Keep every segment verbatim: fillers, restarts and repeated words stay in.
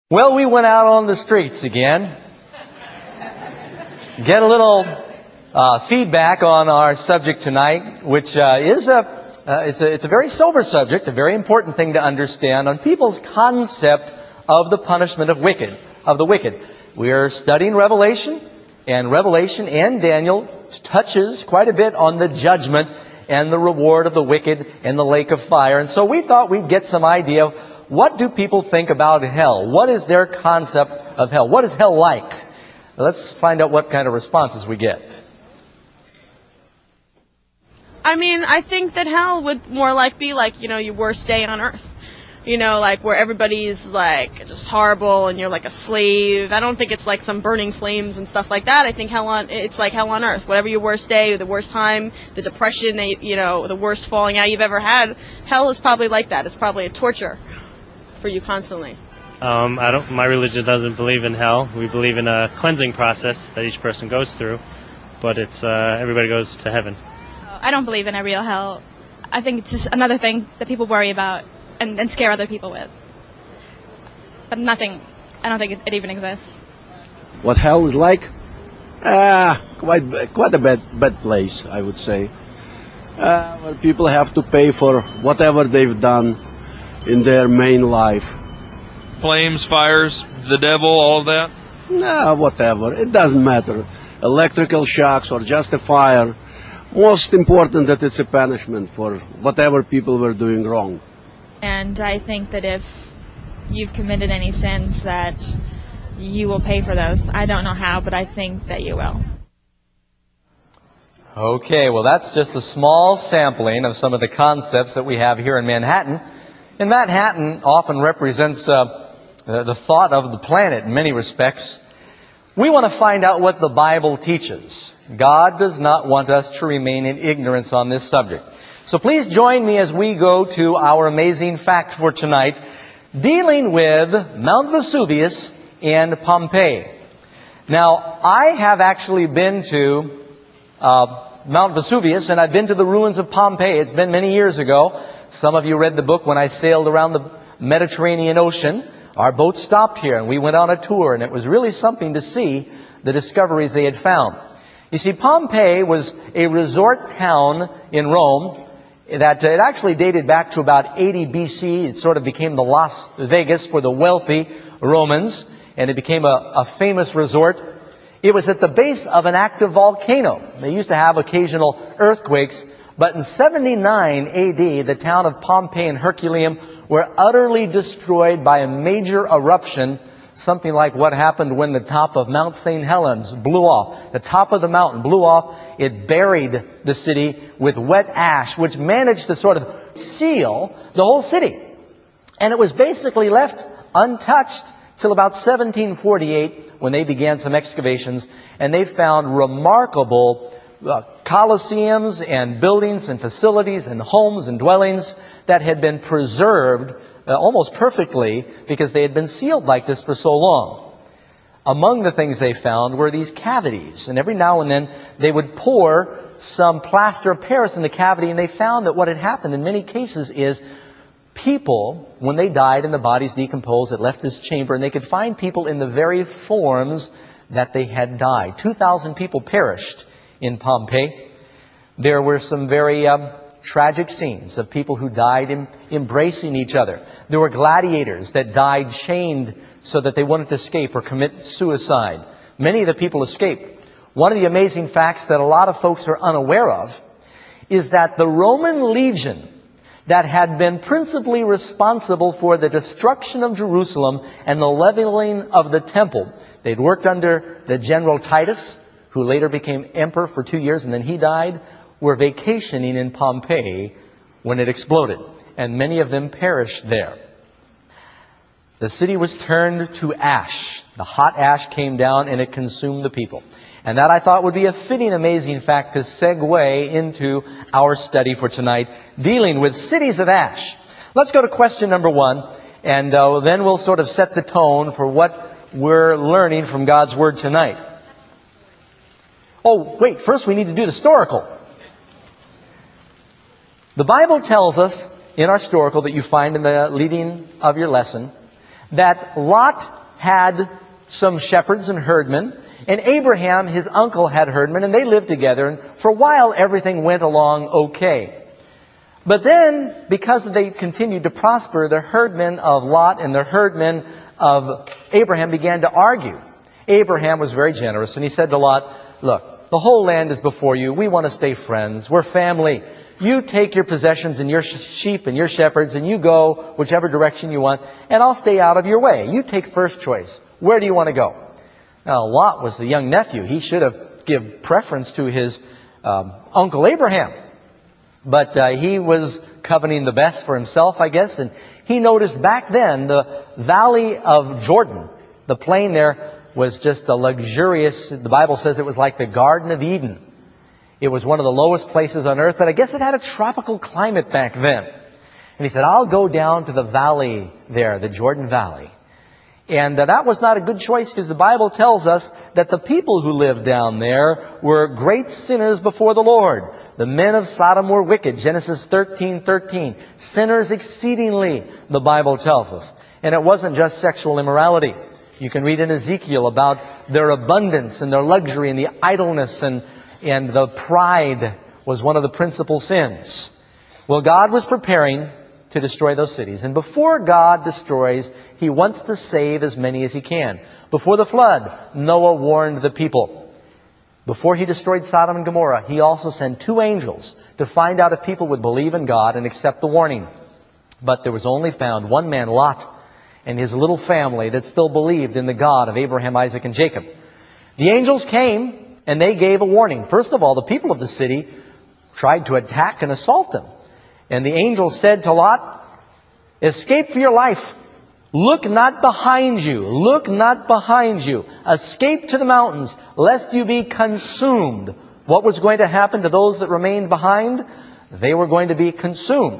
Well, we went out on the streets again. Get a little uh, feedback on our subject tonight, which uh, is a uh, it's a it's a very sober subject, a very important thing to understand on people's concept of the punishment of wicked of the wicked. We are studying Revelation, and Revelation and Daniel touches quite a bit on the judgment and the reward of the wicked in the lake of fire. And so we thought we'd get some idea of what do people think about hell? What is their concept of hell? What is hell like? Let's find out what kind of responses we get. I mean, I think that hell would more like be like, you know, your worst day on earth. You know, like where everybody's like just horrible and you're like a slave. I don't think it's like some burning flames and stuff like that. I think hell on it's like hell on earth. Whatever your worst day, the worst time, the depression, they, you know, the worst falling out you've ever had, hell is probably like that. It's probably a torture for you constantly. Um, I don't. My religion doesn't believe in hell. We believe in a cleansing process that each person goes through, but it's uh, everybody goes to heaven. I don't believe in a real hell. I think it's just another thing that people worry about and, and scare other people with. But nothing. I don't think it, it even exists. What hell is like? Ah, quite quite a bad bad place, I would say. Uh, where people have to pay for whatever they've done in their main life. Flames, fires, the devil, all of that? Nah, whatever. It doesn't matter. Electrical shocks or just a fire. Most important that it's a punishment for whatever people were doing wrong. And I think that if you've committed any sins that you will pay for those. I don't know how, but I think that you will. Okay, well that's just a small sampling of some of the concepts that we have here in Manhattan. And Manhattan often represents uh, the thought of the planet in many respects. We want to find out what the Bible teaches. God does not want us to remain in ignorance on this subject. So please join me as we go to our amazing fact for tonight, dealing with Mount Vesuvius and Pompeii. Now, I have actually been to uh, Mount Vesuvius, and I've been to the ruins of Pompeii. It's been many years ago. Some of you read the book when I sailed around the Mediterranean Ocean. Our boat stopped here and we went on a tour, and it was really something to see the discoveries they had found. You see, Pompeii was a resort town in Rome that uh, it actually dated back to about eighty B C. It sort of became the Las Vegas for the wealthy Romans, and it became a, a famous resort. It was at the base of an active volcano. They used to have occasional earthquakes. But in seventy-nine A D, the town of Pompeii and Herculaneum were utterly destroyed by a major eruption, something like what happened when the top of Mount Saint Helens blew off. The top of the mountain blew off. It buried the city with wet ash, which managed to sort of seal the whole city. And it was basically left untouched till about seventeen forty-eight, when they began some excavations, and they found remarkable Uh, colosseums and buildings and facilities and homes and dwellings that had been preserved uh, almost perfectly because they had been sealed like this for so long. Among the things they found were these cavities, and every now and then they would pour some plaster of Paris in the cavity, and they found that what had happened in many cases is people, when they died and the bodies decomposed, it left this chamber, and they could find people in the very forms that they had died. two thousand people perished in Pompeii. There were some very uh, tragic scenes of people who died in, embracing each other. There were gladiators that died chained so that they wouldn't escape or commit suicide. Many of the people escaped. One of the amazing facts that a lot of folks are unaware of is that the Roman legion that had been principally responsible for the destruction of Jerusalem and the leveling of the temple, they'd worked under the General Titus, who later became emperor for two years, and then he died, were vacationing in Pompeii when it exploded. And many of them perished there. The city was turned to ash. The hot ash came down and it consumed the people. And that, I thought, would be a fitting, amazing fact to segue into our study for tonight, dealing with cities of ash. Let's go to question number one, and uh, then we'll sort of set the tone for what we're learning from God's Word tonight. Oh, wait, first we need to do the historical. The Bible tells us in our historical that you find in the leading of your lesson that Lot had some shepherds and herdmen, and Abraham, his uncle, had herdmen, and they lived together, and for a while everything went along okay. But then, because they continued to prosper, the herdmen of Lot and the herdmen of Abraham began to argue. Abraham was very generous, and he said to Lot, look, the whole land is before you. We want to stay friends. We're family. You take your possessions and your sheep and your shepherds, and you go whichever direction you want, and I'll stay out of your way. You take first choice. Where do you want to go? Now, Lot was the young nephew. He should have given preference to his um, uncle Abraham. But uh, he was coveting the best for himself, I guess, and he noticed back then the valley of Jordan, the plain there, was just a luxurious, the Bible says it was like the Garden of Eden. It was one of the lowest places on earth, but I guess it had a tropical climate back then. And he said, I'll go down to the valley there, the Jordan Valley. And uh, that was not a good choice, because the Bible tells us that the people who lived down there were great sinners before the Lord. The men of Sodom were wicked, Genesis thirteen thirteen. Sinners exceedingly, the Bible tells us. And it wasn't just sexual immorality. You can read in Ezekiel about their abundance and their luxury and the idleness and, and the pride was one of the principal sins. Well, God was preparing to destroy those cities. And before God destroys, He wants to save as many as He can. Before the flood, Noah warned the people. Before He destroyed Sodom and Gomorrah, He also sent two angels to find out if people would believe in God and accept the warning. But there was only found one man, Lot, and his little family that still believed in the God of Abraham, Isaac, and Jacob. The angels came and they gave a warning. First of all, the people of the city tried to attack and assault them. And the angels said to Lot, escape for your life. Look not behind you. Look not behind you. Escape to the mountains, lest you be consumed. What was going to happen to those that remained behind? They were going to be consumed.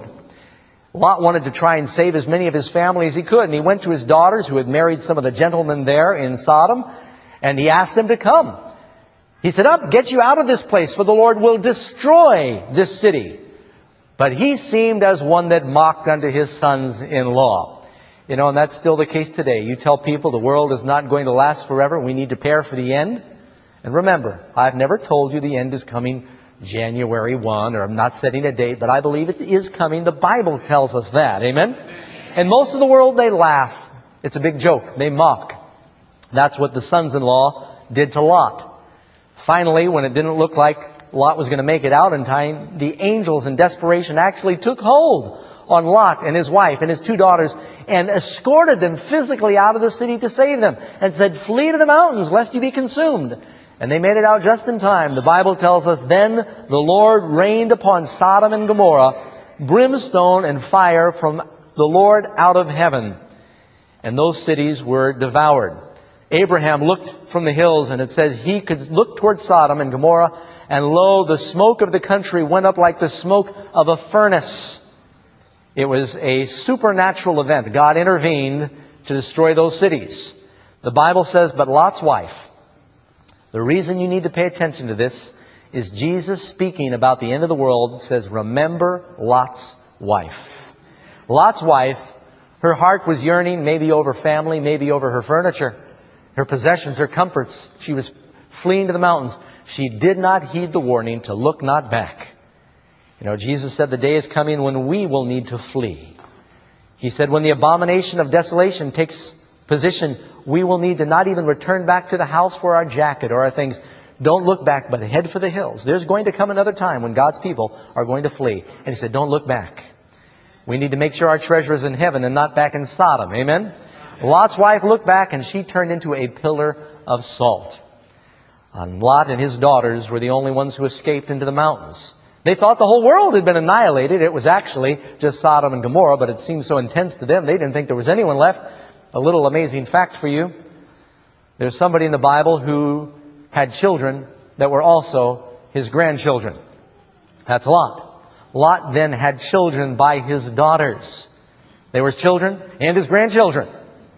Lot wanted to try and save as many of his family as he could, and he went to his daughters who had married some of the gentlemen there in Sodom, and he asked them to come. He said, up, get you out of this place, for the Lord will destroy this city. But he seemed as one that mocked unto his sons-in-law. You know, and that's still the case today. You tell people the world is not going to last forever. We need to prepare for the end. And remember, I've never told you the end is coming January first, or I'm not setting a date, but I believe it is coming. The Bible tells us that. Amen? And most of the world, they laugh. It's a big joke. They mock. That's what the sons-in-law did to Lot. Finally, when it didn't look like Lot was going to make it out in time, the angels in desperation actually took hold on Lot and his wife and his two daughters and escorted them physically out of the city to save them and said, flee to the mountains lest you be consumed. And they made it out just in time. The Bible tells us, then the Lord rained upon Sodom and Gomorrah brimstone and fire from the Lord out of heaven. And those cities were devoured. Abraham looked from the hills, and it says he could look towards Sodom and Gomorrah, and lo, the smoke of the country went up like the smoke of a furnace. It was a supernatural event. God intervened to destroy those cities. The Bible says, but Lot's wife. The reason you need to pay attention to this is Jesus speaking about the end of the world says, remember Lot's wife. Lot's wife, her heart was yearning maybe over family, maybe over her furniture, her possessions, her comforts. She was fleeing to the mountains. She did not heed the warning to look not back. You know, Jesus said the day is coming when we will need to flee. He said when the abomination of desolation takes position, we will need to not even return back to the house for our jacket or our things. Don't look back, but head for the hills. There's going to come another time when God's people are going to flee. And he said, don't look back. We need to make sure our treasure is in heaven and not back in Sodom. Amen? Lot's wife looked back and she turned into a pillar of salt. And Lot and his daughters were the only ones who escaped into the mountains. They thought the whole world had been annihilated. It was actually just Sodom and Gomorrah, but it seemed so intense to them, they didn't think there was anyone left. A little amazing fact for you. There's somebody in the Bible who had children that were also his grandchildren. That's Lot. Lot then had children by his daughters. They were his children and his grandchildren.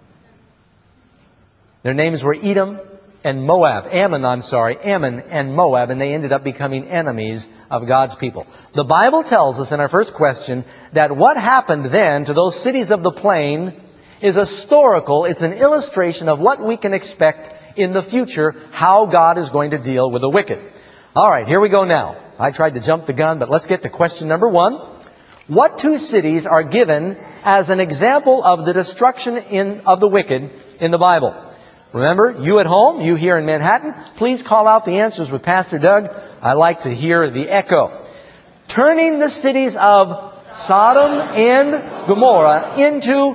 Their names were Edom and Moab. Ammon, I'm sorry, Ammon and Moab, and they ended up becoming enemies of God's people. The Bible tells us in our first question that what happened then to those cities of the plain is historical. It's an illustration of what we can expect in the future, how God is going to deal with the wicked. All right, here we go now. I tried to jump the gun, but let's get to question number one. What two cities are given as an example of the destruction in, of the wicked in the Bible? Remember, you at home, you here in Manhattan, please call out the answers with Pastor Doug. I like to hear the echo. Turning the cities of Sodom and Gomorrah into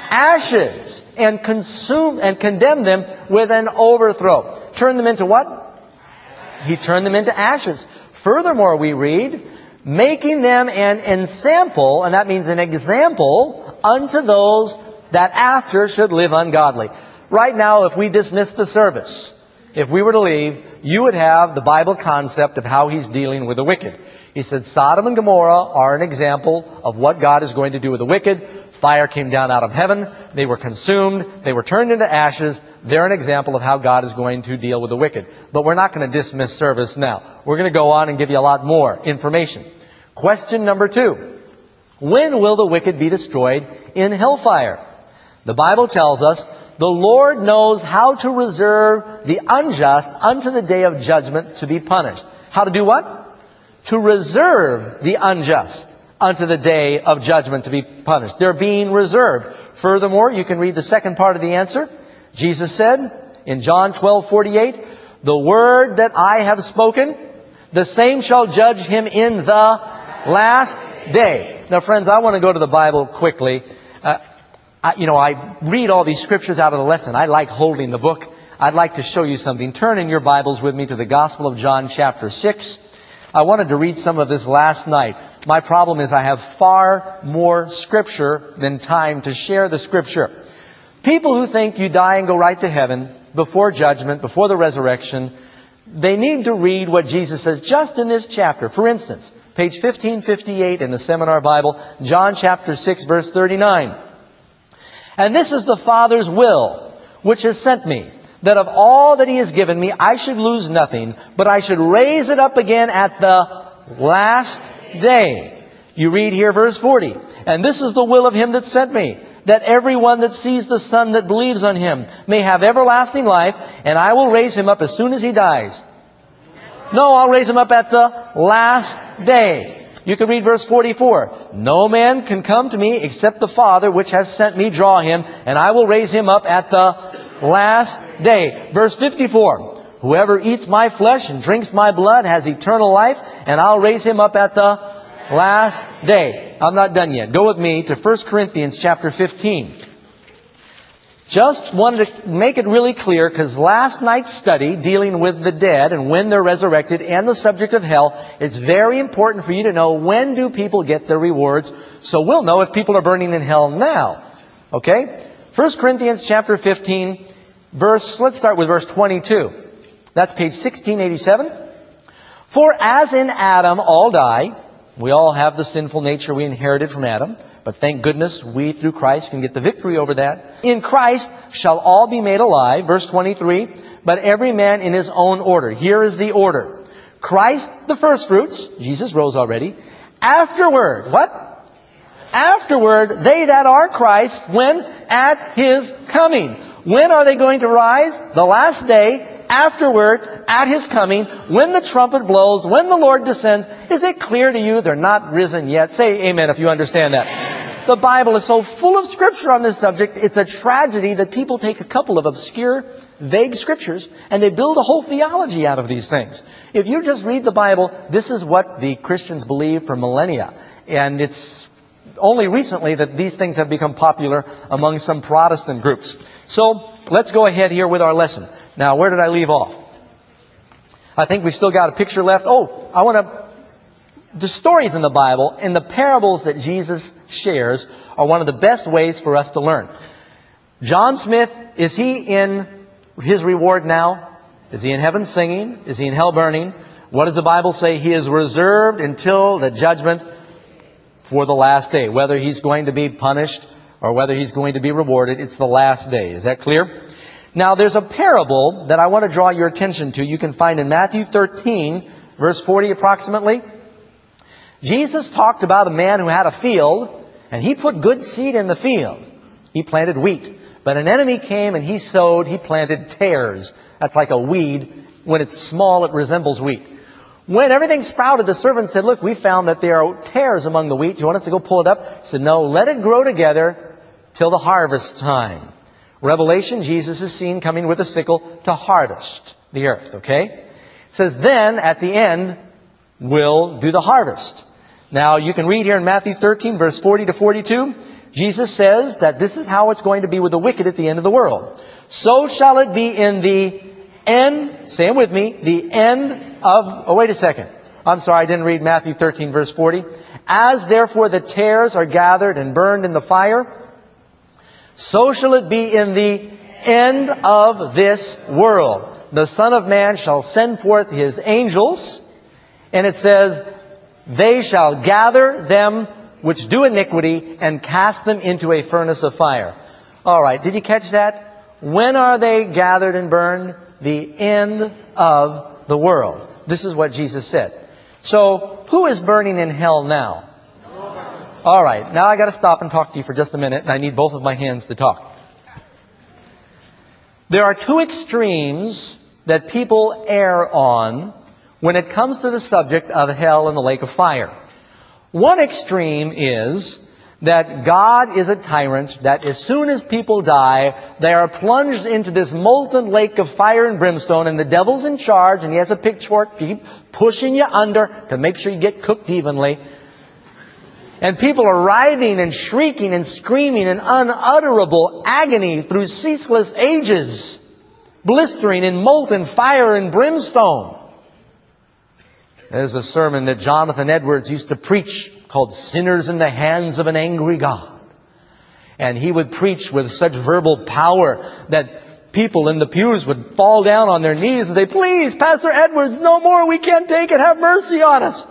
ashes and consume and condemn them with an overthrow. Turn them into what? He turned them into ashes. Furthermore, we read, making them an ensample, and that means an example, unto those that after should live ungodly. Right now, if we dismiss the service, if we were to leave, you would have the Bible concept of how He's dealing with the wicked. He said Sodom and Gomorrah are an example of what God is going to do with the wicked. Fire came down out of heaven. They were consumed. They were turned into ashes. They're an example of how God is going to deal with the wicked. But we're not going to dismiss service now. We're going to go on and give you a lot more information. Question number two. When will the wicked be destroyed in hellfire? The Bible tells us the Lord knows how to reserve the unjust unto the day of judgment to be punished. How to do what? To reserve the unjust unto the day of judgment to be punished. They're being reserved. Furthermore, you can read the second part of the answer. Jesus said in John twelve forty-eight, the word that I have spoken, the same shall judge him in the last day. Now, friends, I want to go to the Bible quickly. Uh, I, you know, I read all these scriptures out of the lesson. I like holding the book. I'd like to show you something. Turn in your Bibles with me to the Gospel of John chapter six. I wanted to read some of this last night. My problem is I have far more scripture than time to share the scripture. People who think you die and go right to heaven before judgment, before the resurrection, they need to read what Jesus says just in this chapter. For instance, page fifteen fifty-eight in the Seminar Bible, John chapter six, verse thirty-nine. And this is the Father's will, which has sent me, that of all that He has given me, I should lose nothing, but I should raise it up again at the last day. You read here verse forty. And this is the will of Him that sent me, that everyone that sees the Son that believes on Him may have everlasting life, and I will raise him up as soon as he dies. No, I'll raise him up at the last day. You can read verse forty-four. No man can come to me except the Father which has sent me draw him, and I will raise him up at the last day. Verse fifty-four. Whoever eats my flesh and drinks my blood has eternal life, and I'll raise him up at the last day. I'm not done yet. Go with me to First Corinthians chapter fifteen. Just wanted to make it really clear, because last night's study dealing with the dead and when they're resurrected and the subject of hell, it's very important for you to know when do people get their rewards, so we'll know if people are burning in hell now. Okay? First Corinthians chapter fifteen, verse, let's start with verse twenty-two. That's page sixteen eighty-seven. For as in Adam all die, we all have the sinful nature we inherited from Adam, but thank goodness we through Christ can get the victory over that. In Christ shall all be made alive, verse twenty-three, but every man in his own order. Here is the order. Christ the firstfruits, Jesus rose already. Afterward, what? Afterward, they that are Christ, when? At His coming. When are they going to rise? The last day. Afterward, at His coming, when the trumpet blows, when the Lord descends. Is it clear to you they're not risen yet? Say amen if you understand that. The Bible is so full of scripture on this subject, it's a tragedy that people take a couple of obscure, vague scriptures and they build a whole theology out of these things. If you just read the Bible, this is what the Christians believe for millennia. And it's only recently that these things have become popular among some Protestant groups. So let's go ahead here with our lesson. Now, where did I leave off? I think we've still got a picture left. Oh, I want to... The stories in the Bible and the parables that Jesus shares are one of the best ways for us to learn. John Smith, is he in his reward now? Is he in heaven singing? Is he in hell burning? What does the Bible say? He is reserved until the judgment for the last day. Whether he's going to be punished or whether he's going to be rewarded, it's the last day. Is that clear? Now, there's a parable that I want to draw your attention to. You can find in Matthew thirteen, verse forty approximately. Jesus talked about a man who had a field, and he put good seed in the field. He planted wheat. But an enemy came and he sowed, he planted tares. That's like a weed. When it's small, it resembles wheat. When everything sprouted, the servant said, look, we found that there are tares among the wheat. Do you want us to go pull it up? He said, no, let it grow together till the harvest time. Revelation, Jesus is seen coming with a sickle to harvest the earth, okay? It says, then, at the end, we'll do the harvest. Now, you can read here in Matthew thirteen, verse forty to forty-two. Jesus says that this is how it's going to be with the wicked at the end of the world. So shall it be in the end, say it with me, the end of, oh, wait a second. I'm sorry, I didn't read Matthew thirteen, verse forty. As therefore the tares are gathered and burned in the fire, so shall it be in the end of this world. The Son of Man shall send forth His angels, and it says, they shall gather them which do iniquity and cast them into a furnace of fire. All right, did you catch that? When are they gathered and burned? The end of the world. This is what Jesus said. So, who is burning in hell now? All right, now I got to stop and talk to you for just a minute, and I need both of my hands to talk. There are two extremes that people err on when it comes to the subject of hell and the lake of fire. One extreme is that God is a tyrant, that as soon as people die, they are plunged into this molten lake of fire and brimstone, and the devil's in charge, and he has a pitchfork to keep pushing you under to make sure you get cooked evenly. And people are writhing and shrieking and screaming in unutterable agony through ceaseless ages, blistering in molten fire and brimstone. There's a sermon that Jonathan Edwards used to preach called Sinners in the Hands of an Angry God. And he would preach with such verbal power that people in the pews would fall down on their knees and say, please, Pastor Edwards, no more, we can't take it, have mercy on us.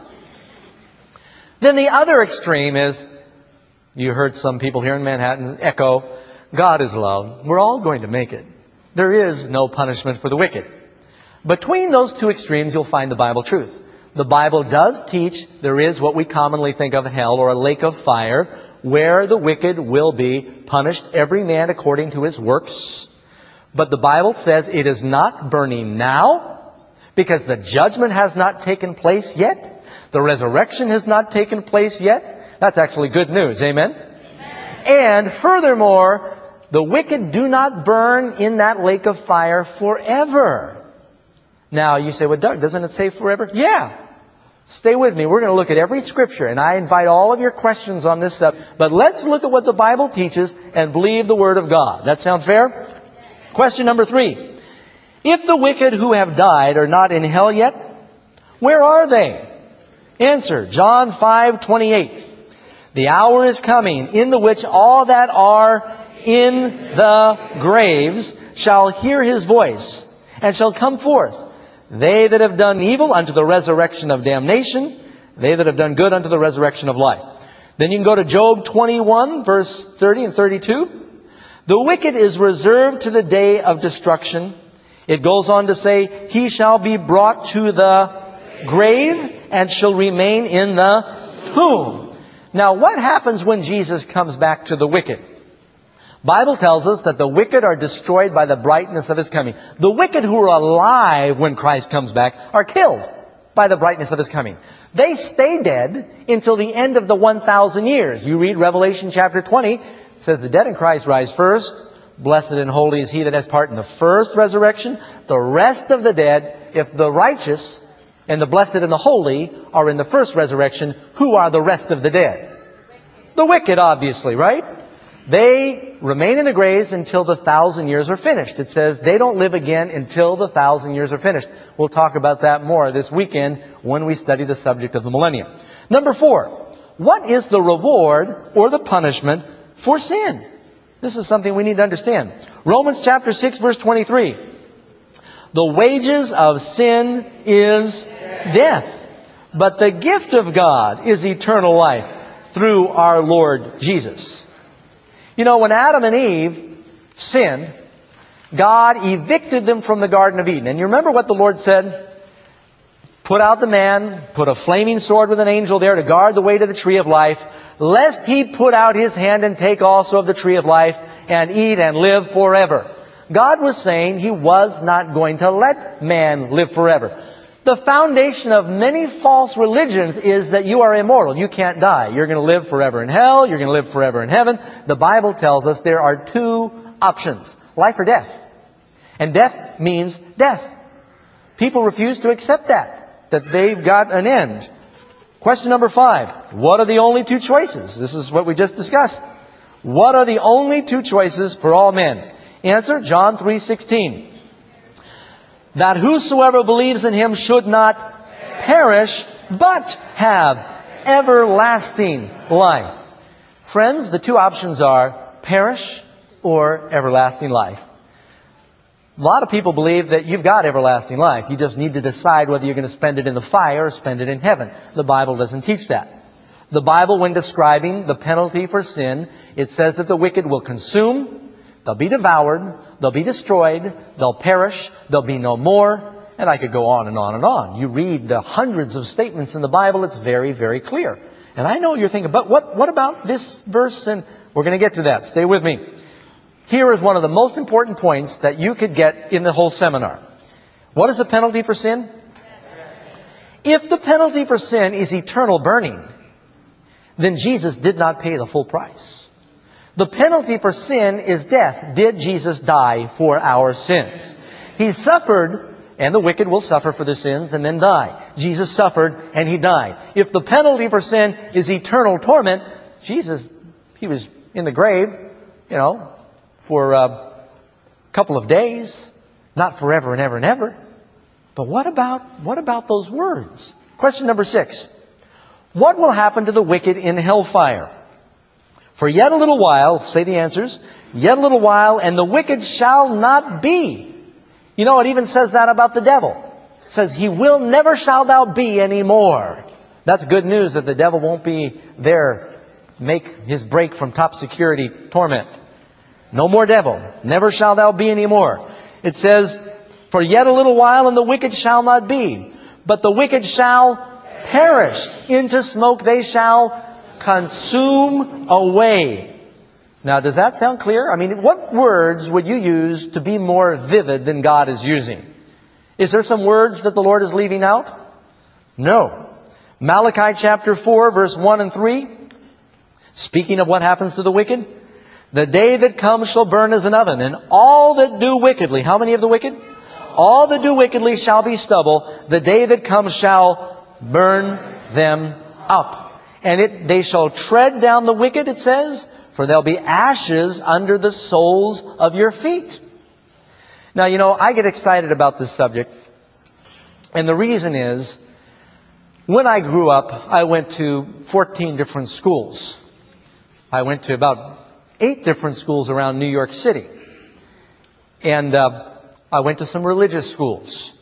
Then the other extreme is, you heard some people here in Manhattan echo, God is love. We're all going to make it. There is no punishment for the wicked. Between those two extremes, you'll find the Bible truth. The Bible does teach there is what we commonly think of hell, or a lake of fire, where the wicked will be punished, every man according to his works. But the Bible says it is not burning now, because the judgment has not taken place yet. The resurrection has not taken place yet. That's actually good news. Amen? Amen. And furthermore, the wicked do not burn in that lake of fire forever. Now, you say, well, Doug, doesn't it say forever? Yeah. Stay with me. We're going to look at every scripture, and I invite all of your questions on this stuff. But let's look at what the Bible teaches and believe the Word of God. That sound fair? Question number three. If the wicked who have died are not in hell yet, where are they? Answer, John five twenty-eight. The hour is coming in the which all that are in the graves shall hear His voice and shall come forth. They that have done evil unto the resurrection of damnation, they that have done good unto the resurrection of life. Then you can go to Job twenty-one, verse thirty and thirty-two. The wicked is reserved to the day of destruction. It goes on to say, he shall be brought to the grave and shall remain in the tomb. Now, what happens when Jesus comes back to the wicked? Bible tells us that the wicked are destroyed by the brightness of His coming. The wicked who are alive when Christ comes back are killed by the brightness of His coming. They stay dead until the end of the one thousand years. You read Revelation chapter twenty, it says the dead in Christ rise first. Blessed and holy is he that has part in the first resurrection. The rest of the dead, if the righteous and the blessed and the holy are in the first resurrection, who are the rest of the dead? The wicked, obviously, right? They remain in the graves until the thousand years are finished. It says they don't live again until the thousand years are finished. We'll talk about that more this weekend when we study the subject of the millennium. Number four, what is the reward or the punishment for sin? This is something we need to understand. Romans chapter six, verse twenty-three. The wages of sin is death, but the gift of God is eternal life through our Lord Jesus. You know, when Adam and Eve sinned, God evicted them from the Garden of Eden. And you remember what the Lord said? Put out the man, put a flaming sword with an angel there to guard the way to the tree of life, lest he put out his hand and take also of the tree of life and eat and live forever. God was saying He was not going to let man live forever. The foundation of many false religions is that you are immortal. You can't die. You're going to live forever in hell. You're going to live forever in heaven. The Bible tells us there are two options, life or death. And death means death. People refuse to accept that, that they've got an end. Question number five, what are the only two choices? This is what we just discussed. What are the only two choices for all men? Answer, John three sixteen. That whosoever believes in Him should not perish, but have everlasting life. Friends, the two options are perish or everlasting life. A lot of people believe that you've got everlasting life. You just need to decide whether you're going to spend it in the fire or spend it in heaven. The Bible doesn't teach that. The Bible, when describing the penalty for sin, it says that the wicked will consume, they'll be devoured, they'll be destroyed, they'll perish, there'll be no more. And I could go on and on and on. You read the hundreds of statements in the Bible, it's very, very clear. And I know you're thinking, but what, what about this verse? And we're going to get to that. Stay with me. Here is one of the most important points that you could get in the whole seminar. What is the penalty for sin? If the penalty for sin is eternal burning, then Jesus did not pay the full price. The penalty for sin is death. Did Jesus die for our sins? He suffered, and the wicked will suffer for their sins and then die. Jesus suffered and He died. If the penalty for sin is eternal torment, Jesus, He was in the grave, you know, for a couple of days, not forever and ever and ever. But what about, what about those words? Question number six. What will happen to the wicked in hellfire? For yet a little while, say the answers, yet a little while, and the wicked shall not be. You know, it even says that about the devil. It says, he will never shall thou be anymore. That's good news that the devil won't be there, make his break from top security torment. No more devil. Never shall thou be anymore. It says, for yet a little while, and the wicked shall not be. But the wicked shall perish. Into smoke they shall consume away. Now, does that sound clear? I mean, what words would you use to be more vivid than God is using? Is there some words that the Lord is leaving out? No. Malachi chapter four, verse one and three. Speaking of what happens to the wicked. The day that comes shall burn as an oven, and all that do wickedly. How many of the wicked? All that do wickedly shall be stubble. The day that comes shall burn them up. And it, they shall tread down the wicked, it says, for there'll be ashes under the soles of your feet. Now, you know, I get excited about this subject. And the reason is, when I grew up, I went to fourteen different schools. I went to about eight different schools around New York City. And uh, I went to some religious schools.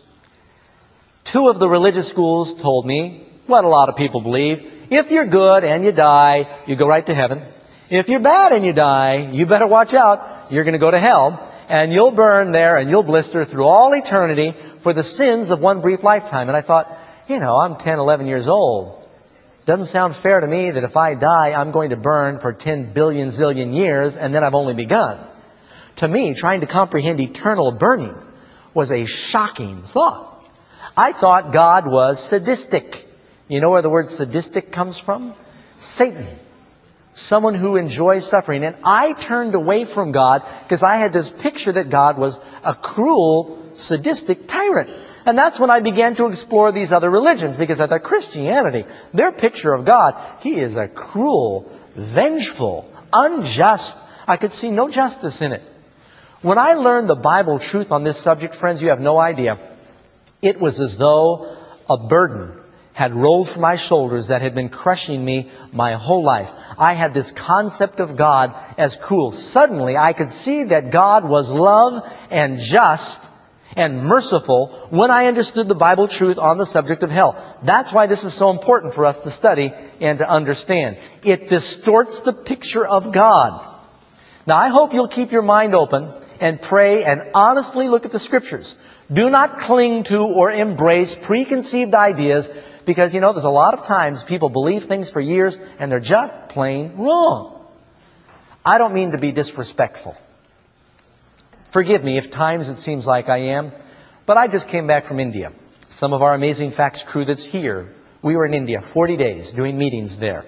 Two of the religious schools told me what a lot of people believe. If you're good and you die, you go right to heaven. If you're bad and you die, you better watch out. You're going to go to hell. And you'll burn there and you'll blister through all eternity for the sins of one brief lifetime. And I thought, you know, I'm ten, eleven years old. Doesn't sound fair to me that if I die, I'm going to burn for ten billion zillion years and then I've only begun. To me, trying to comprehend eternal burning was a shocking thought. I thought God was sadistic. You know where the word sadistic comes from? Satan. Someone who enjoys suffering. And I turned away from God because I had this picture that God was a cruel, sadistic tyrant. And that's when I began to explore these other religions, because I thought Christianity, their picture of God, He is a cruel, vengeful, unjust. I could see no justice in it. When I learned the Bible truth on this subject, friends, you have no idea. It was as though a burden had rolled from my shoulders that had been crushing me my whole life. I had this concept of God as cruel. Suddenly, I could see that God was love and just and merciful when I understood the Bible truth on the subject of hell. That's why this is so important for us to study and to understand. It distorts the picture of God. Now, I hope you'll keep your mind open and pray and honestly look at the Scriptures. Do not cling to or embrace preconceived ideas, because, you know, there's a lot of times people believe things for years and they're just plain wrong. I don't mean to be disrespectful. Forgive me if times it seems like I am, but I just came back from India. Some of our Amazing Facts crew that's here, we were in India forty days doing meetings there.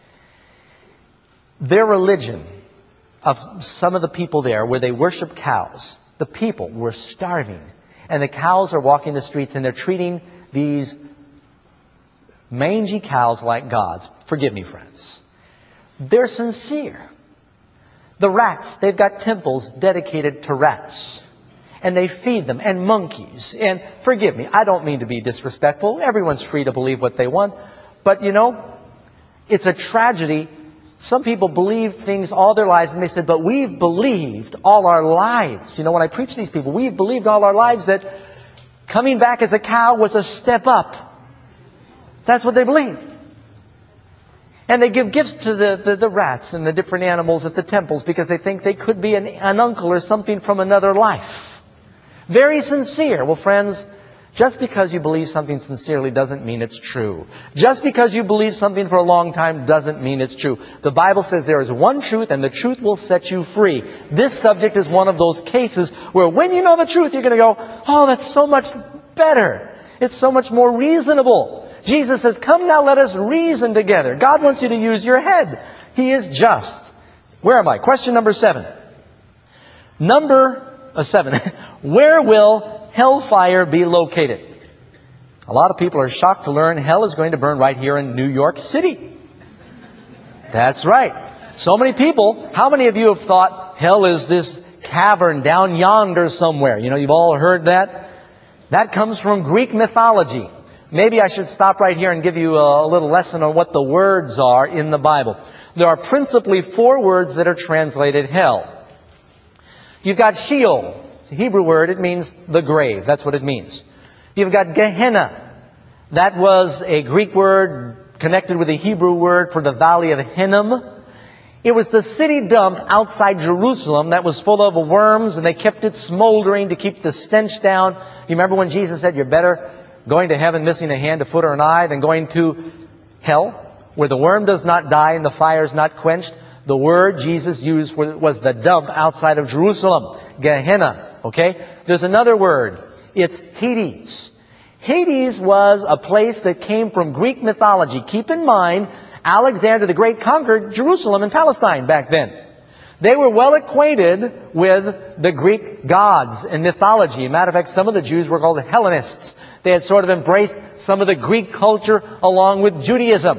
Their religion of some of the people there, where they worship cows, the people were starving, and the cows are walking the streets and they're treating these mangy cows like gods. Forgive me, friends. They're sincere. The rats, they've got temples dedicated to rats. And they feed them, and monkeys. And forgive me, I don't mean to be disrespectful. Everyone's free to believe what they want. But, you know, it's a tragedy. Some people believe things all their lives, and they said, but we've believed all our lives. You know, when I preach to these people, we've believed all our lives that coming back as a cow was a step up. That's what they believe. And they give gifts to the, the, the rats and the different animals at the temples because they think they could be an, an uncle or something from another life. Very sincere. Well, friends, just because you believe something sincerely doesn't mean it's true. Just because you believe something for a long time doesn't mean it's true. The Bible says there is one truth, and the truth will set you free. This subject is one of those cases where when you know the truth, you're going to go, oh, that's so much better. It's so much more reasonable. Jesus says, come now, let us reason together. God wants you to use your head. He is just. Where am I? Question number seven. Number uh, seven. Where will hellfire be located? A lot of people are shocked to learn hell is going to burn right here in New York City. That's right. So many people, how many of you have thought hell is this cavern down yonder somewhere? You know, you've all heard that. That comes from Greek mythology. Maybe I should stop right here and give you a little lesson on what the words are in the Bible. There are principally four words that are translated hell. You've got Sheol. It's a Hebrew word. It means the grave. That's what it means. You've got Gehenna. That was a Greek word connected with a Hebrew word for the valley of Hinnom. It was the city dump outside Jerusalem that was full of worms, and they kept it smoldering to keep the stench down. You remember when Jesus said, you're better going to heaven missing a hand, a foot, or an eye than going to hell, where the worm does not die and the fire is not quenched? The word Jesus used was the dump outside of Jerusalem, Gehenna. Okay? There's another word. It's Hades. Hades was a place that came from Greek mythology. Keep in mind, Alexander the Great conquered Jerusalem and Palestine back then. They were well acquainted with the Greek gods and mythology. Matter of fact, some of the Jews were called Hellenists. They had sort of embraced some of the Greek culture along with Judaism.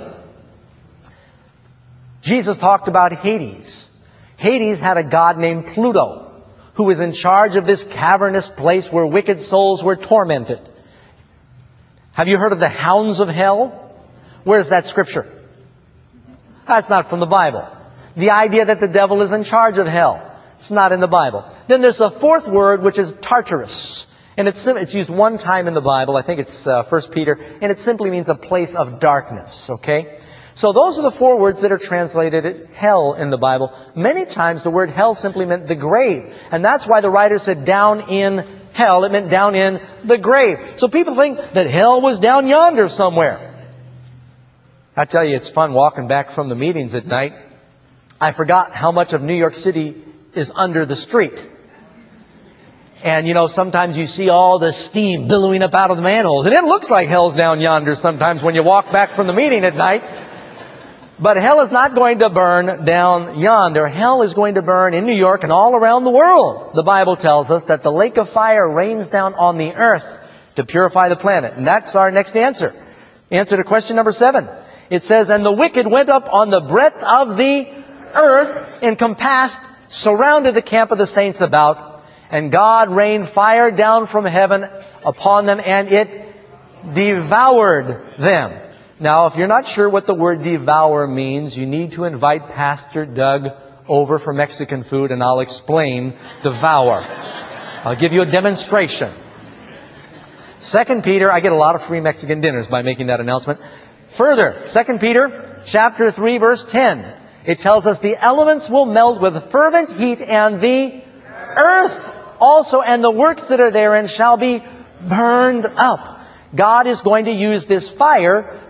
Jesus talked about Hades. Hades had a god named Pluto, who was in charge of this cavernous place where wicked souls were tormented. Have you heard of the hounds of hell? Where's that scripture? That's not from the Bible. The idea that the devil is in charge of hell, it's not in the Bible. Then there's a fourth word, which is Tartarus. And it's, it's used one time in the Bible. I think it's uh, First Peter. And it simply means a place of darkness. Okay? So those are the four words that are translated hell in the Bible. Many times the word hell simply meant the grave. And that's why the writer said down in hell. It meant down in the grave. So people think that hell was down yonder somewhere. I tell you, it's fun walking back from the meetings at night. I forgot how much of New York City is under the street. And, you know, sometimes you see all the steam billowing up out of the manholes. And it looks like hell's down yonder sometimes when you walk back from the meeting at night. But hell is not going to burn down yonder. Hell is going to burn in New York and all around the world. The Bible tells us that the lake of fire rains down on the earth to purify the planet. And that's our next answer. Answer to question number seven. It says, and the wicked went up on the breadth of the earth, encompassed, surrounded the camp of the saints about. And God rained fire down from heaven upon them, and it devoured them. Now, if you're not sure what the word devour means, you need to invite Pastor Doug over for Mexican food, and I'll explain devour. I'll give you a demonstration. Second Peter, I get a lot of free Mexican dinners by making that announcement. Further, Second Peter chapter three, verse ten. It tells us the elements will melt with fervent heat, and the earth also and the works that are therein shall be burned up. God is going to use this fire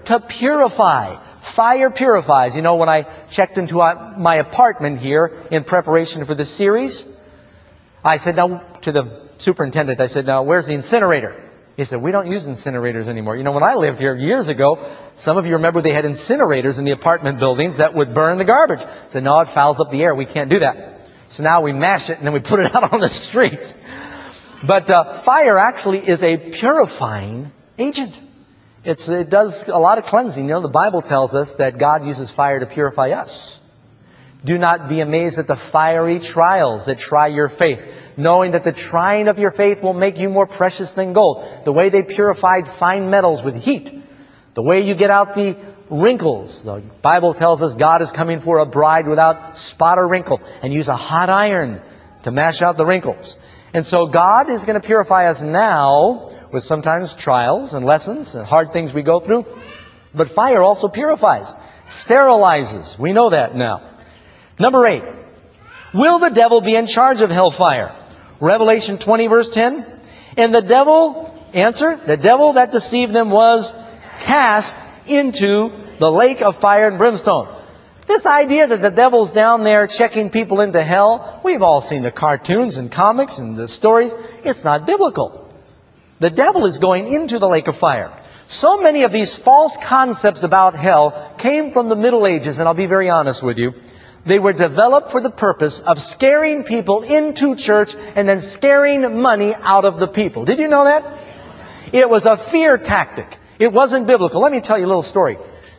to purify. Fire purifies. You know, when I checked into my apartment here in preparation for this series, I said, now, to the superintendent, I said, now, where's the incinerator? He said, we don't use incinerators anymore. You know, when I lived here years ago, some of you remember they had incinerators in the apartment buildings that would burn the garbage. I said, no, it fouls up the air. We can't do that. So now we mash it and then we put it out on the street. But uh, fire actually is a purifying agent. It's, it does a lot of cleansing. You know, the Bible tells us that God uses fire to purify us. Do not be amazed at the fiery trials that try your faith, knowing that the trying of your faith will make you more precious than gold. The way they purified fine metals with heat, the way you get out the wrinkles. The Bible tells us God is coming for a bride without spot or wrinkle, and use a hot iron to mash out the wrinkles. And so God is going to purify us now with sometimes trials and lessons and hard things we go through. But fire also purifies, sterilizes. We know that now. Number eight, will the devil be in charge of hellfire? Revelation twenty verse ten. And the devil, answer, the devil that deceived them was cast into the lake of fire and brimstone. This idea that the devil's down there checking people into hell, we've all seen the cartoons and comics and the stories. It's not biblical. The devil is going into the lake of fire. So many of these false concepts about hell came from the Middle Ages, and I'll be very honest with you. They were developed for the purpose of scaring people into church and then scaring money out of the people. Did you know that? It was a fear tactic. It wasn't biblical. Let me tell you a little story.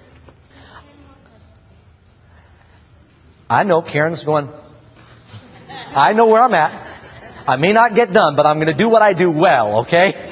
I know Karen's going, I know where I'm at. I may not get done, but I'm going to do what I do well, okay?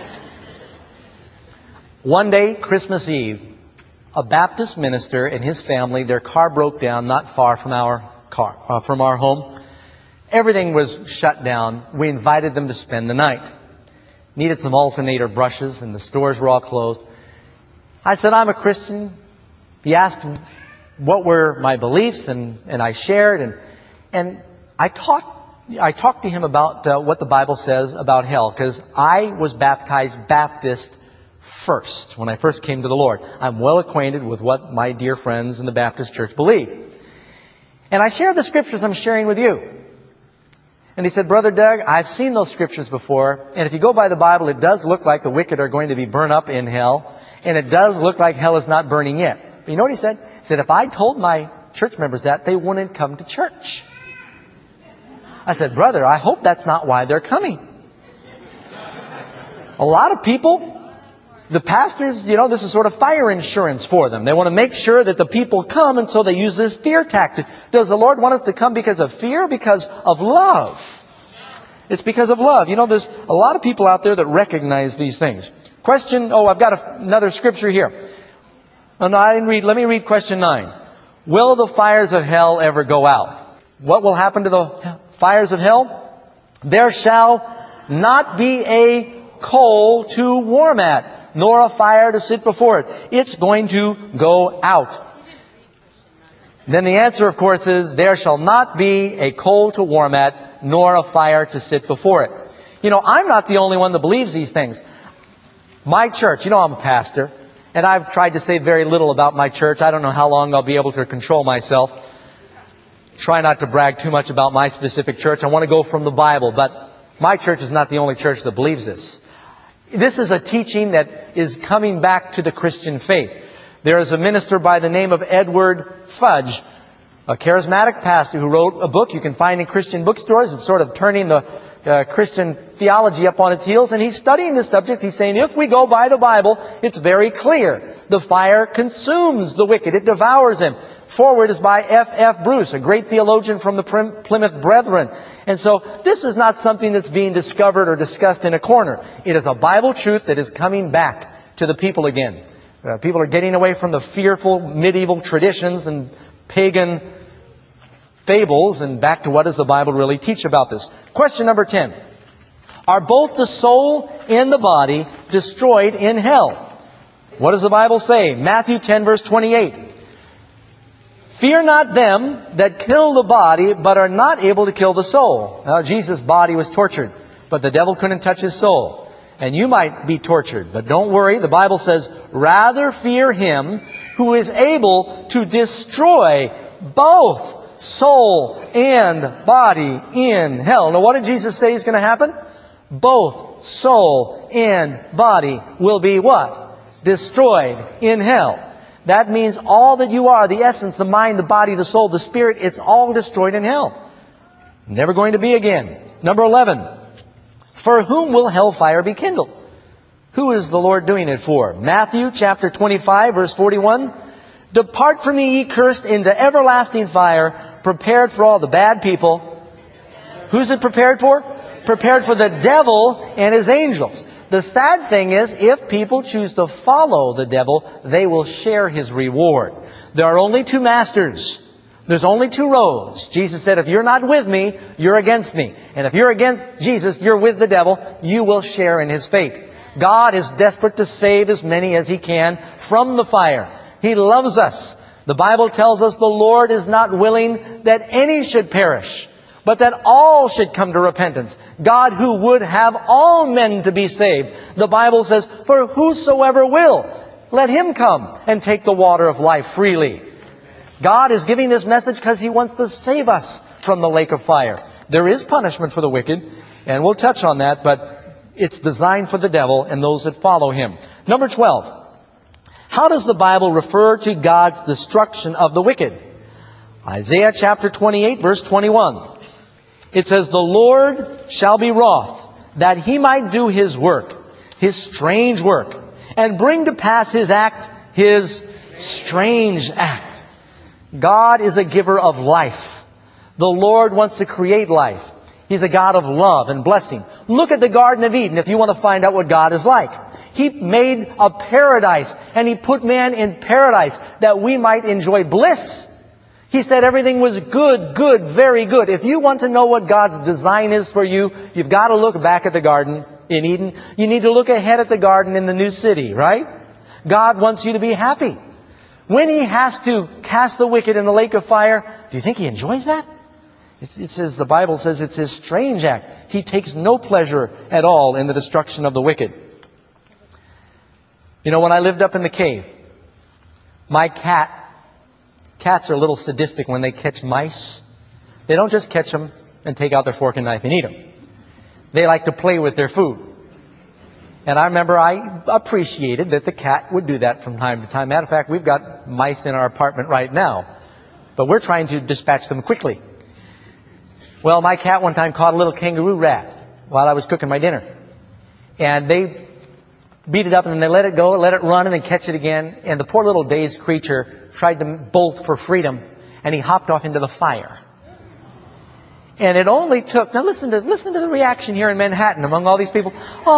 One day, Christmas Eve, a Baptist minister and his family, their car broke down not far from our car, uh, from our home. Everything was shut down. We invited them to spend the night. Needed some alternator brushes, and the stores were all closed. I said, I'm a Christian. He asked what were my beliefs, and, and I shared, and and I talked I talked to him about uh, what the Bible says about hell, because I was baptized Baptist first when I first came to the Lord. I'm well acquainted with what my dear friends in the Baptist church believe. And I shared the scriptures I'm sharing with you. And he said, Brother Doug, I've seen those scriptures before, and if you go by the Bible, it does look like the wicked are going to be burned up in hell, and it does look like hell is not burning yet. But you know what he said? He said, if I told my church members that, they wouldn't come to church. I said, brother, I hope that's not why they're coming. A lot of people, the pastors, you know, this is sort of fire insurance for them. They want to make sure that the people come, and so they use this fear tactic. Does the Lord want us to come because of fear or because of love? It's because of love. You know, there's a lot of people out there that recognize these things. Question, oh, I've got a, another scripture here. Oh, no, I didn't read. Let me read question nine. Will the fires of hell ever go out? What will happen to the fires of hell? There shall not be a coal to warm at, nor a fire to sit before it. It's going to go out. Then the answer, of course, is there shall not be a coal to warm at, nor a fire to sit before it. You know, I'm not the only one that believes these things. My church, you know I'm a pastor, and I've tried to say very little about my church. I don't know how long I'll be able to control myself. Try not to brag too much about my specific church. I want to go from the Bible, but my church is not the only church that believes this. This is a teaching that is coming back to the Christian faith. There is a minister by the name of Edward Fudge, a charismatic pastor who wrote a book you can find in Christian bookstores. It's sort of turning the uh, Christian theology up on its heels, and he's studying this subject. He's saying if we go by the Bible, it's very clear. The fire consumes the wicked. It devours them. Forward is by F F Bruce, a great theologian from the Plymouth Brethren. And so this is not something that's being discovered or discussed in a corner. It is a Bible truth that is coming back to the people again. Uh, people are getting away from the fearful medieval traditions and pagan fables and back to what does the Bible really teach about this. Question number ten. Are both the soul and the body destroyed in hell? What does the Bible say? Matthew ten verse twenty-eight. Fear not them that kill the body, but are not able to kill the soul. Now, Jesus' body was tortured, but the devil couldn't touch his soul. and you might be tortured. But don't worry, the Bible says, rather fear Him who is able to destroy both soul and body in hell. Now what did Jesus say is going to happen? Both soul and body will be what? Destroyed in hell. That means all that you are, the essence, the mind, the body, the soul, the spirit, it's all destroyed in hell. Never going to be again. Number eleven. For whom will hellfire be kindled? Who is the Lord doing it for? Matthew chapter twenty-five, verse forty-one. Depart from me, ye cursed, into everlasting fire, prepared for all the bad people. Who's it prepared for? Prepared for the devil and his angels. The sad thing is, if people choose to follow the devil, they will share his reward. There are only two masters. There's only two roads. Jesus said, if you're not with me, you're against me. And if you're against Jesus, you're with the devil. You will share in his fate. God is desperate to save as many as He can from the fire. He loves us. The Bible tells us the Lord is not willing that any should perish, but that all should come to repentance. God who would have all men to be saved. The Bible says, for whosoever will, let him come and take the water of life freely. God is giving this message because He wants to save us from the lake of fire. There is punishment for the wicked, and we'll touch on that, but it's designed for the devil and those that follow him. Number twelve. How does the Bible refer to God's destruction of the wicked? Isaiah chapter twenty-eight, verse twenty-one. It says, the Lord shall be wroth, that He might do His work, His strange work, and bring to pass His act, His strange act. God is a giver of life. The Lord wants to create life. He's a God of love and blessing. Look at the Garden of Eden if you want to find out what God is like. He made a paradise, and He put man in paradise that we might enjoy bliss. He said everything was good, good, very good. If you want to know what God's design is for you, you've got to look back at the garden in Eden. You need to look ahead at the garden in the new city, right? God wants you to be happy. When He has to cast the wicked in the lake of fire, do you think He enjoys that? It, it says, the Bible says it's His strange act. He takes no pleasure at all in the destruction of the wicked. You know, when I lived up in the cave, my cat, cats are a little sadistic when they catch mice. They don't just catch them and take out their fork and knife and eat them. They like to play with their food. And I remember I appreciated that the cat would do that from time to time. Matter of fact, we've got mice in our apartment right now. But we're trying to dispatch them quickly. Well, my cat one time caught a little kangaroo rat while I was cooking my dinner. And they beat it up and then they let it go, let it run and then catch it again. And the poor little dazed creature tried to bolt for freedom. And he hopped off into the fire. And it only took, now listen to, listen to the reaction here in Manhattan among all these people.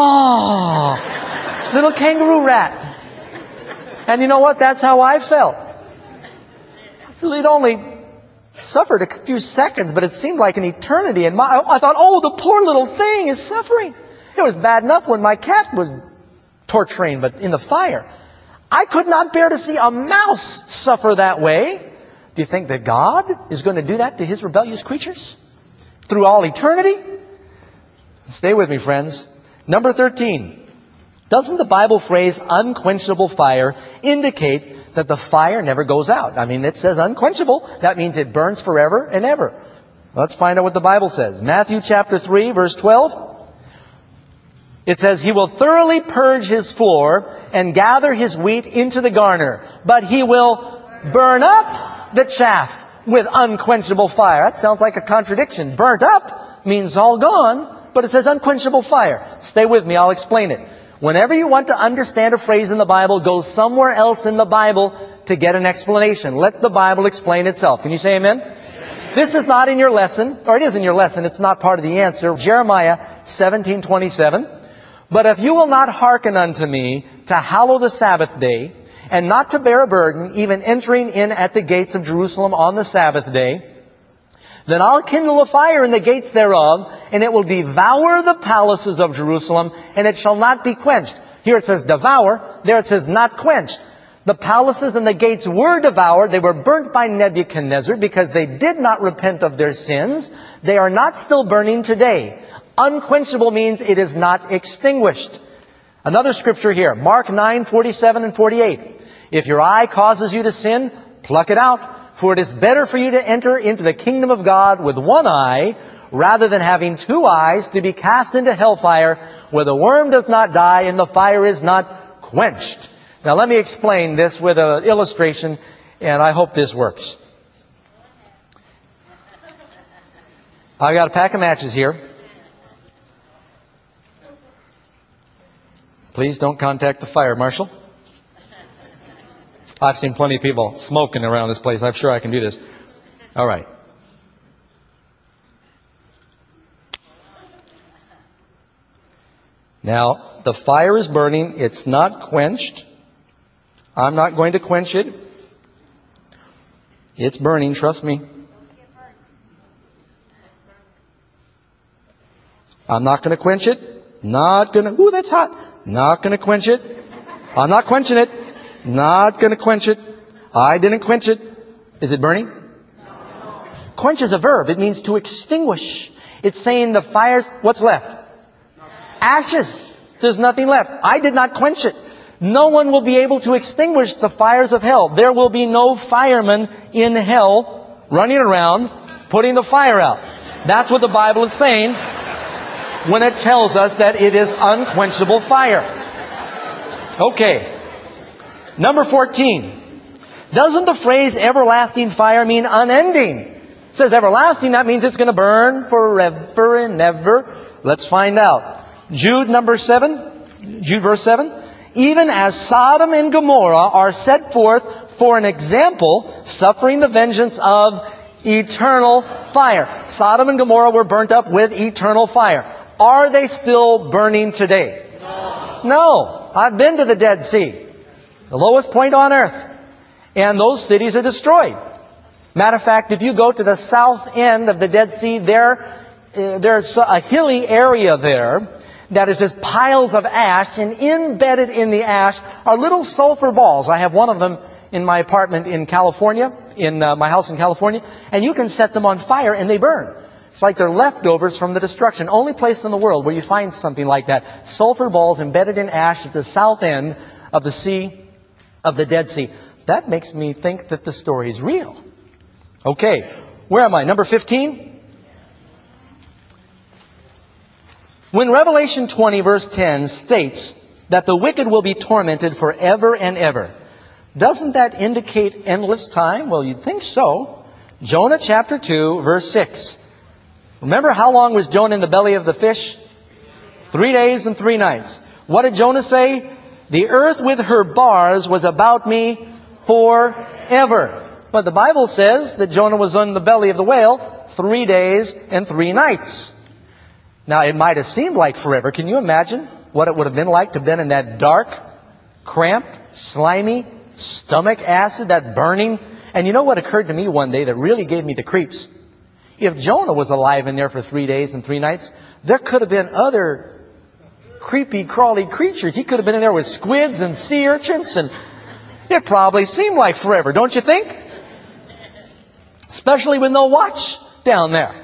Oh, little kangaroo rat. And you know what? That's how I felt. It only suffered a few seconds, but it seemed like an eternity. And my, I thought, oh, the poor little thing is suffering. It was bad enough when my cat was torturing, but in the fire. I could not bear to see a mouse suffer that way. Do you think that God is going to do that to His rebellious creatures? Through all eternity? Stay with me, friends. Number thirteen. Doesn't the Bible phrase unquenchable fire indicate that the fire never goes out? I mean, it says unquenchable. That means it burns forever and ever. Let's find out what the Bible says. Matthew chapter three, verse twelve. It says, He will thoroughly purge His floor and gather His wheat into the garner, but He will burn up the chaff with unquenchable fire. That sounds like a contradiction. Burnt up means all gone, but it says unquenchable fire. Stay with me, I'll explain it. Whenever you want to understand a phrase in the Bible, go somewhere else in the Bible to get an explanation. Let the Bible explain itself. Can you say amen? Amen. This is not in your lesson, or it is in your lesson, it's not part of the answer. Jeremiah seventeen twenty-seven. But if you will not hearken unto me to hallow the Sabbath day, and not to bear a burden, even entering in at the gates of Jerusalem on the Sabbath day, then I'll kindle a fire in the gates thereof, and it will devour the palaces of Jerusalem, and it shall not be quenched. Here it says devour, there it says not quenched. The palaces and the gates were devoured. They were burnt by Nebuchadnezzar because they did not repent of their sins. They are not still burning today. Unquenchable means it is not extinguished. Another scripture here, Mark nine, forty-seven and forty-eight. If your eye causes you to sin, pluck it out, for it is better for you to enter into the kingdom of God with one eye, rather than having two eyes to be cast into hellfire, where the worm does not die and the fire is not quenched. Now let me explain this with an illustration, and I hope this works. I've got a pack of matches here. Please don't contact the fire marshal. I've seen plenty of people smoking around this place. I'm sure I can do this. All right. Now, the fire is burning. It's not quenched. I'm not going to quench it. It's burning, trust me. I'm not going to quench it. Not going to, ooh, that's hot. Not going to quench it. I'm not quenching it. Not going to quench it. I didn't quench it. Is it burning? No. Quench is a verb. It means to extinguish. It's saying the fire's, what's left? Ashes. There's nothing left. I did not quench it. No one will be able to extinguish the fires of hell. There will be no firemen in hell running around putting the fire out. That's what the Bible is saying when it tells us that it is unquenchable fire. Okay. Number fourteen. Doesn't the phrase everlasting fire mean unending? It says everlasting, that means it's going to burn forever and ever. Let's find out. Jude number seven, Jude verse seven. Even as Sodom and Gomorrah are set forth for an example, suffering the vengeance of eternal fire. Sodom and Gomorrah were burnt up with eternal fire. Are they still burning today? No. No. I've been to the Dead Sea, the lowest point on earth, and those cities are destroyed. Matter of fact, if you go to the south end of the Dead Sea, there, uh, there's a hilly area there that is just piles of ash, and embedded in the ash are little sulfur balls. I have one of them in my apartment in California, in uh, my house in California, and you can set them on fire and they burn. It's like they're leftovers from the destruction. Only place in the world where you find something like that. Sulfur balls embedded in ash at the south end of the sea, of the Dead Sea. That makes me think that the story is real. Okay, where am I? Number fifteen? When Revelation twenty verse ten states that the wicked will be tormented forever and ever, doesn't that indicate endless time? Well, you'd think so. Jonah chapter two verse six. Remember how long was Jonah in the belly of the fish? Three days and three nights. What did Jonah say? The earth with her bars was about me forever. But the Bible says that Jonah was in the belly of the whale three days and three nights. Now, it might have seemed like forever. Can you imagine what it would have been like to have been in that dark, cramped, slimy, stomach acid, that burning? And you know what occurred to me one day that really gave me the creeps? If Jonah was alive in there for three days and three nights, there could have been other creepy, crawly creatures. He could have been in there with squids and sea urchins, and it probably seemed like forever, don't you think? Especially with no watch down there.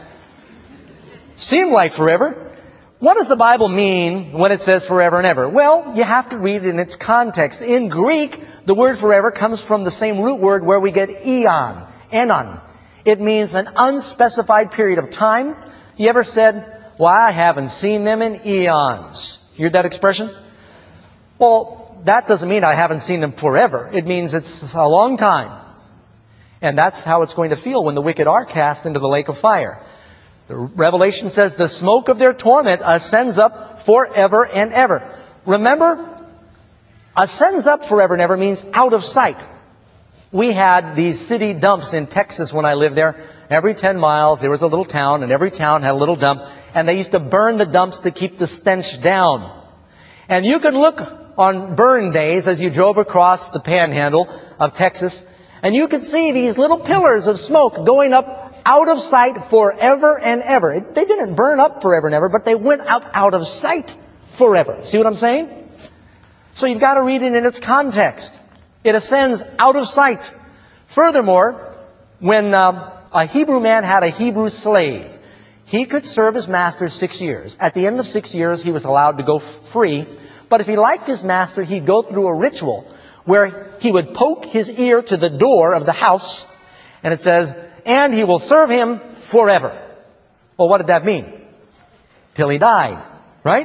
Seemed like forever. What does the Bible mean when it says forever and ever? Well, you have to read it in its context. In Greek, the word forever comes from the same root word where we get eon, enon. It means an unspecified period of time. You ever said, well, I haven't seen them in eons? You heard that expression? Well, that doesn't mean I haven't seen them forever. It means it's a long time. And that's how it's going to feel when the wicked are cast into the lake of fire. The Revelation says the smoke of their torment ascends up forever and ever. Remember, ascends up forever and ever means out of sight. We had these city dumps in Texas when I lived there. Every ten miles there was a little town, and every town had a little dump. And they used to burn the dumps to keep the stench down. And you could look on burn days as you drove across the panhandle of Texas, and you could see these little pillars of smoke going up out of sight forever and ever. They didn't burn up forever and ever, but they went up out of sight forever. See what I'm saying? So you've got to read it in its context. It ascends out of sight. Furthermore, when uh, a Hebrew man had a Hebrew slave, he could serve his master six years. At the end of six years, he was allowed to go free, But if he liked his master, he'd go through a ritual where he would poke his ear to the door of the house, and it says, and he will serve him forever. Well, what did that mean? Till he died, right?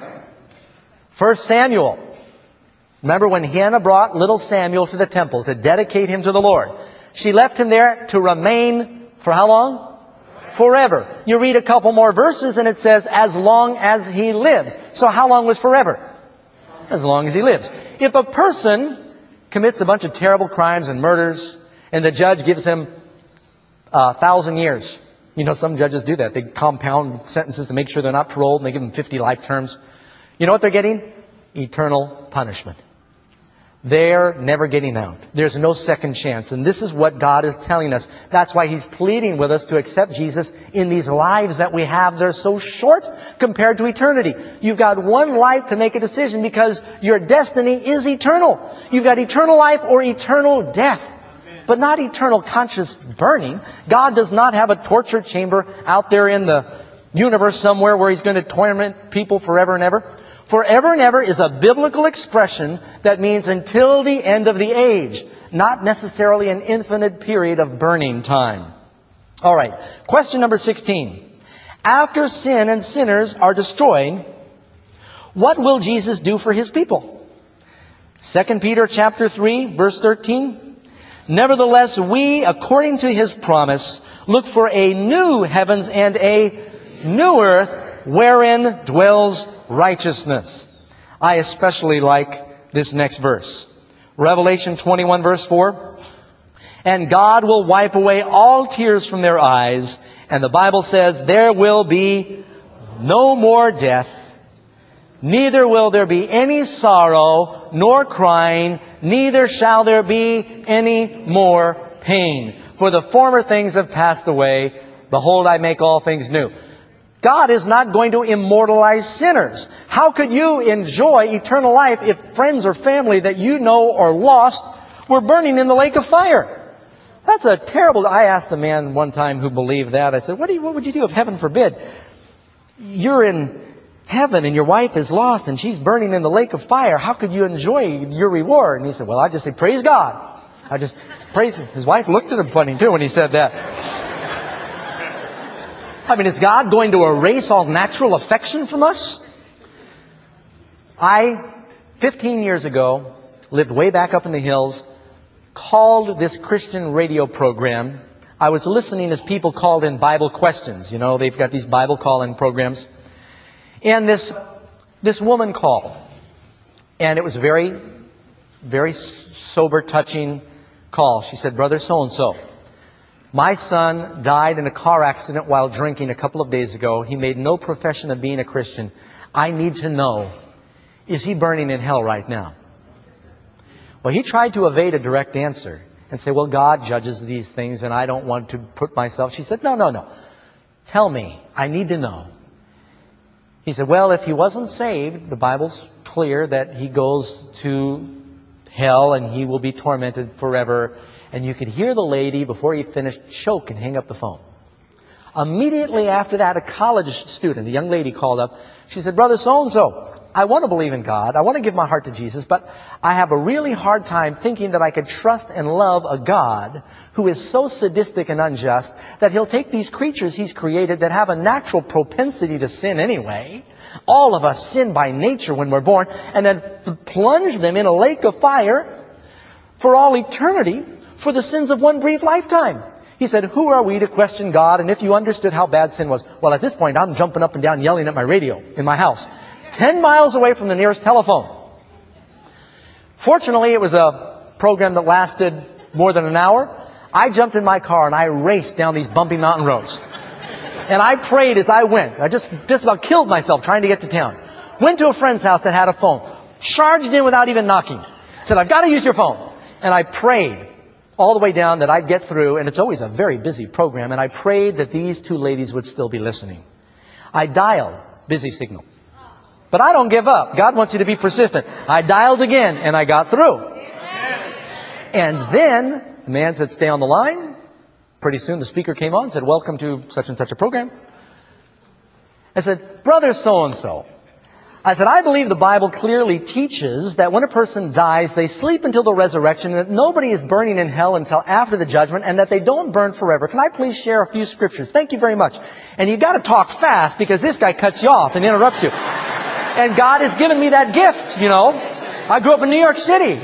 First Samuel. Remember when Hannah brought little Samuel to the temple to dedicate him to the Lord? She left him there to remain for how long? Forever. You read a couple more verses and it says, as long as he lives. So how long was forever? As long as he lives. If a person commits a bunch of terrible crimes and murders, and the judge gives him a thousand years. You know, some judges do that. They compound sentences to make sure they're not paroled, and they give them fifty life terms. You know what they're getting? Eternal punishment. They're never getting out. There's no second chance. And this is what God is telling us. That's why He's pleading with us to accept Jesus in these lives that we have. They're so short compared to eternity. You've got one life to make a decision because your destiny is eternal. You've got eternal life or eternal death. But not eternal conscious burning. God does not have a torture chamber out there in the universe somewhere where He's going to torment people forever and ever. Forever and ever is a biblical expression that means until the end of the age, not necessarily an infinite period of burning time. All right, question number sixteen. After sin and sinners are destroyed, what will Jesus do for His people? Second Peter chapter three, verse thirteen. Nevertheless, we, according to His promise, look for a new heavens and a new earth wherein dwells righteousness. I especially like this next verse. Revelation twenty-one verse four. And God will wipe away all tears from their eyes. And the Bible says there will be no more death. Neither will there be any sorrow nor crying. Neither shall there be any more pain. For the former things have passed away. Behold, I make all things new. God is not going to immortalize sinners. How could you enjoy eternal life if friends or family that you know or lost were burning in the lake of fire? That's a terrible... I asked a man one time who believed that. I said, what, do you, what would you do if, heaven forbid, you're in heaven and your wife is lost and she's burning in the lake of fire? How could you enjoy your reward? And he said, well, I just say, praise God. I just praise Him. His wife looked at him funny too when he said that. I mean, is God going to erase all natural affection from us? I, fifteen years ago, lived way back up in the hills, called this Christian radio program. I was listening as people called in Bible questions. You know, they've got these Bible call-in programs. And this, this woman called. And it was a very, very sober, touching call. She said, Brother so-and-so, my son died in a car accident while drinking a couple of days ago. He made no profession of being a Christian. I need to know, is he burning in hell right now? Well, he tried to evade a direct answer and say, well, God judges these things and I don't want to put myself... She said, no, no, no. Tell me. I need to know. He said, well, if he wasn't saved, the Bible's clear that he goes to hell and he will be tormented forever. And you could hear the lady, before he finished, choke and hang up the phone. Immediately after that, a college student, a young lady, called up. She said, Brother so-and-so, I want to believe in God. I want to give my heart to Jesus, but I have a really hard time thinking that I could trust and love a God who is so sadistic and unjust that He'll take these creatures He's created that have a natural propensity to sin anyway. All of us sin by nature when we're born, and then plunge them in a lake of fire for all eternity for the sins of one brief lifetime. He said, who are we to question God? And if you understood how bad sin was. Well, at this point, I'm jumping up and down yelling at my radio in my house. Ten miles away from the nearest telephone. Fortunately, it was a program that lasted more than an hour. I jumped in my car and I raced down these bumpy mountain roads. And I prayed as I went. I just, just about killed myself trying to get to town. Went to a friend's house that had a phone. Charged in without even knocking. Said, I've got to use your phone. And I prayed all the way down that I'd get through, and it's always a very busy program, and I prayed that these two ladies would still be listening. I dialed busy signal. But I don't give up. God wants you to be persistent. I dialed again, and I got through. And then the man said, stay on the line. Pretty soon the speaker came on and said, welcome to such and such a program. I said, Brother so-and-so, I said, I believe the Bible clearly teaches that when a person dies, they sleep until the resurrection, and that nobody is burning in hell until after the judgment, and that they don't burn forever. Can I please share a few scriptures? Thank you very much. And you got to talk fast because this guy cuts you off and interrupts you. And God has given me that gift, you know. I grew up in New York City.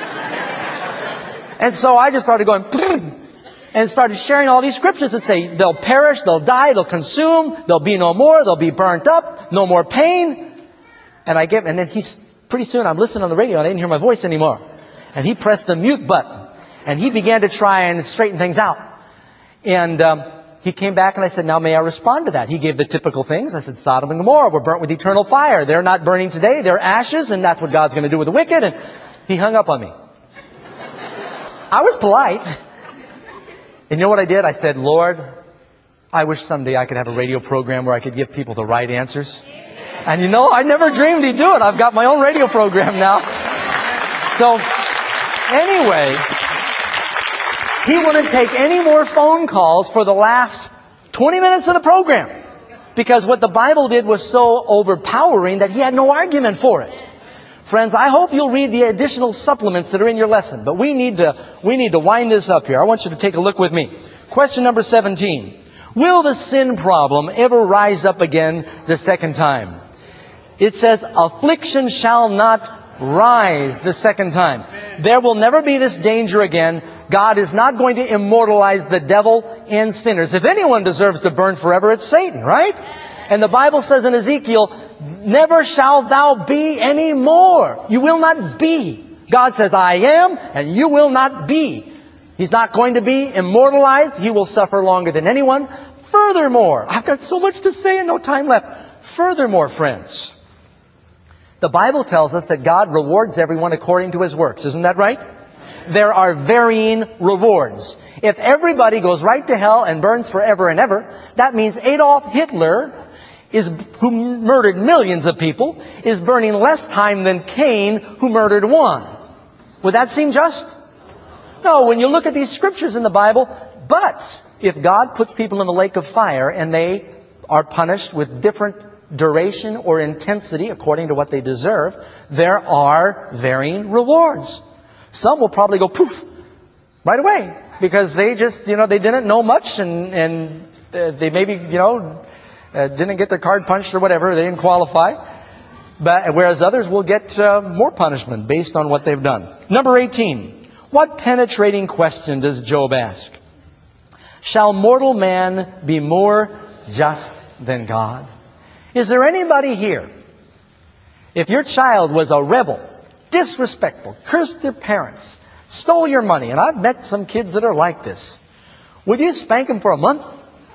And so I just started going, and started sharing all these scriptures that say they'll perish, they'll die, they'll consume, there'll be no more, they'll be burnt up, no more pain. And I give, and then he's, pretty soon I'm listening on the radio and I didn't hear my voice anymore. And he pressed the mute button. And he began to try and straighten things out. And um, he came back and I said, now may I respond to that? He gave the typical things. I said, Sodom and Gomorrah were burnt with eternal fire. They're not burning today, they're ashes, and that's what God's going to do with the wicked. And he hung up on me. I was polite. And you know what I did? I said, Lord, I wish someday I could have a radio program where I could give people the right answers. And you know, I never dreamed he'd do it. I've got my own radio program now. So, anyway, he wouldn't take any more phone calls for the last twenty minutes of the program. Because what the Bible did was so overpowering that he had no argument for it. Friends, I hope you'll read the additional supplements that are in your lesson. But we need to, we need to wind this up here. I want you to take a look with me. Question number seventeen. Will the sin problem ever rise up again the second time? It says, affliction shall not rise the second time. There will never be this danger again. God is not going to immortalize the devil and sinners. If anyone deserves to burn forever, it's Satan, right? And the Bible says in Ezekiel, never shalt thou be any more. You will not be. God says, I am, and you will not be. He's not going to be immortalized. He will suffer longer than anyone. Furthermore, I've got so much to say and no time left. Furthermore, friends, the Bible tells us that God rewards everyone according to his works. Isn't that right? There are varying rewards. If everybody goes right to hell and burns forever and ever, that means Adolf Hitler, is, who murdered millions of people, is burning less time than Cain, who murdered one. Would that seem just? No, when you look at these scriptures in the Bible, but if God puts people in the lake of fire and they are punished with different duration or intensity according to what they deserve, there are varying rewards. Some will probably go poof right away because they just, you know, they didn't know much and, and uh, they maybe, you know, uh, didn't get their card punched or whatever. They didn't qualify. But whereas others will get uh, more punishment based on what they've done. Number eighteen. What penetrating question does Job ask? Shall mortal man be more just than God? Is there anybody here, if your child was a rebel, disrespectful, cursed their parents, stole your money, and I've met some kids that are like this, would you spank them for a month?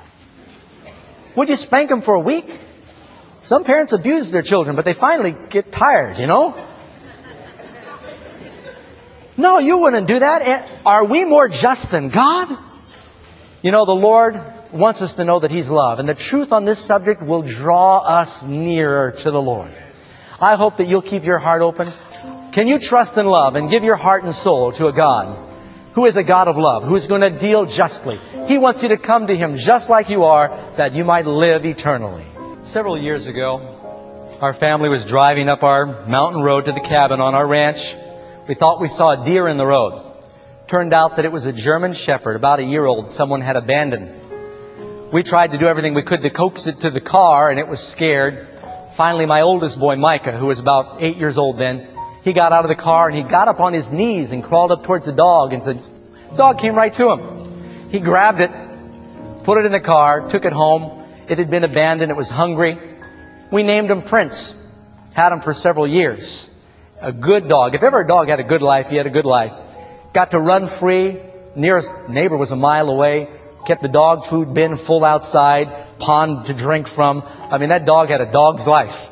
Would you spank them for a week? Some parents abuse their children, but they finally get tired, you know? No, you wouldn't do that. Are we more just than God? You know, the Lord wants us to know that He's love. And the truth on this subject will draw us nearer to the Lord. I hope that you'll keep your heart open. Can you trust in love and give your heart and soul to a God who is a God of love, who is going to deal justly? He wants you to come to Him just like you are, that you might live eternally. Several years ago, our family was driving up our mountain road to the cabin on our ranch. We thought we saw a deer in the road. Turned out that it was a German Shepherd, about a year old, someone had abandoned. We tried to do everything we could to coax it to the car, and it was scared. Finally, my oldest boy, Micah, who was about eight years old then, he got out of the car and he got up on his knees and crawled up towards the dog and said, the dog came right to him. He grabbed it, put it in the car, took it home. It had been abandoned. It was hungry. We named him Prince. Had him for several years. A good dog. If ever a dog had a good life, he had a good life. Got to run free. Nearest neighbor was a mile away. Kept the dog food bin full outside. Pond to drink from. I mean, that dog had a dog's life.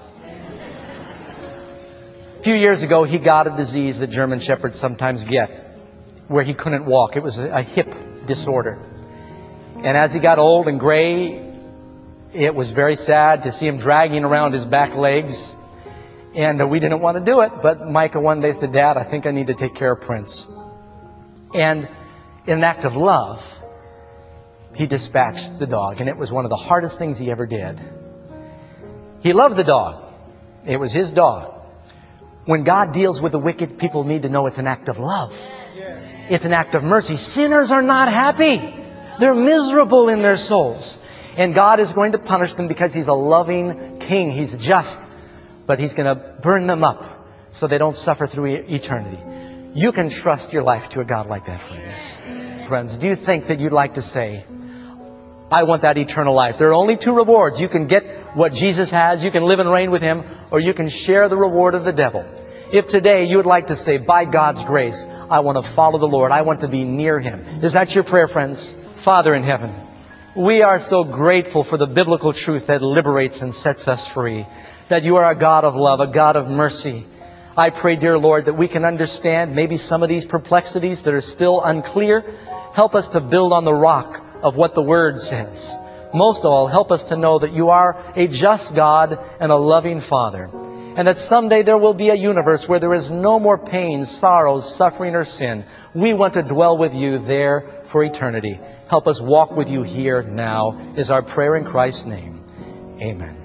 A few years ago, he got a disease that German Shepherds sometimes get, where he couldn't walk. It was a hip disorder. And as he got old and gray, it was very sad to see him dragging around his back legs. And uh, we didn't want to do it. But Micah one day said, Dad, I think I need to take care of Prince. And in an act of love, he dispatched the dog. And it was one of the hardest things he ever did. He loved the dog. It was His dog. When God deals with the wicked, people need to know it's an act of love. It's an act of mercy. Sinners are not happy. They're miserable in their souls. And God is going to punish them because He's a loving King. He's just. But He's going to burn them up so they don't suffer through e- eternity. You can trust your life to a God like that, friends. Friends, do you think that you'd like to say, I want that eternal life? There are only two rewards. You can get what Jesus has. You can live and reign with Him, or you can share the reward of the devil. If today you would like to say, by God's grace, I want to follow the Lord. I want to be near Him. Is that your prayer, friends? Father in heaven, we are so grateful for the biblical truth that liberates and sets us free. That you are a God of love, a God of mercy. I pray, dear Lord, that we can understand maybe some of these perplexities that are still unclear. Help us to build on the rock of what the Word says. Most of all, help us to know that you are a just God and a loving Father. And that someday there will be a universe where there is no more pain, sorrows, suffering, or sin. We want to dwell with you there for eternity. Help us walk with you here now, is our prayer in Christ's name. Amen.